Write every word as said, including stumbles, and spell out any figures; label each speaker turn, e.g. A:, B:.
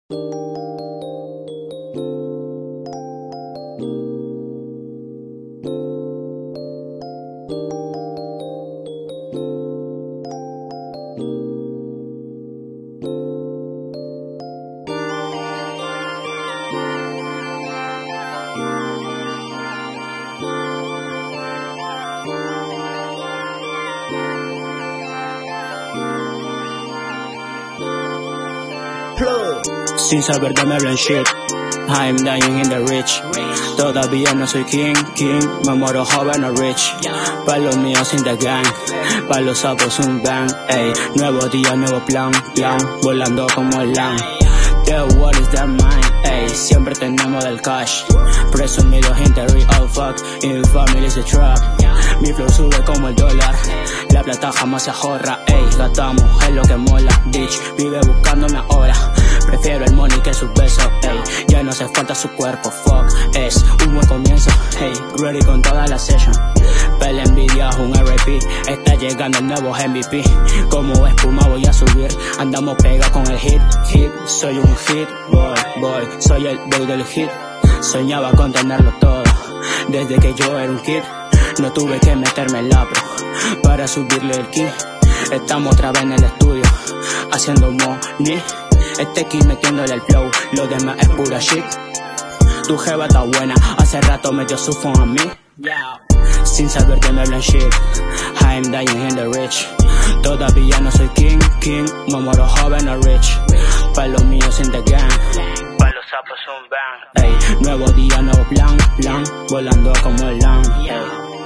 A: Sin saber que me hablan shit, I'm dying in the rich. Todavía no soy king, king, me muero joven o rich. Pa' los míos in the gang, pa' los sapos un bang. Ey, nuevo día, nuevo plan, plan, volando como el lan. The world is their mind, ey, siempre tenemos del cash. Presumido interior, oh fuck, in family is a trap. Mi flow sube como el dólar, la plata jamás se ahorra, ey, gastamos, es lo que mola, bitch, vive buscándome ahora. Prefiero el money que sus besos, ey, ya no hace falta su cuerpo, fuck, es un buen comienzo, ey, ready con toda la session. Pela envidia, un R I P, está llegando el nuevo M V P. Como espuma voy a subir, andamos pega con el hit, hit, soy un hit, boy, boy, soy el boy del hit. Soñaba con tenerlo todo, desde que yo era un kid. No tuve que meterme en la pro para subirle el key. Estamos otra vez en el estudio, haciendo money. Este kid metiéndole el flow, lo demás es pura shit. Tu jeva está buena, hace rato me dio su phone a mí. Sin saber que me hablan shit, I'm dying in the rich. Todavía no soy king, king, me muero joven o rich. Pa' los míos in the gang, pa' los sapos un bang. Ey, nuevo día, nuevo plan, plan, volando como el lan.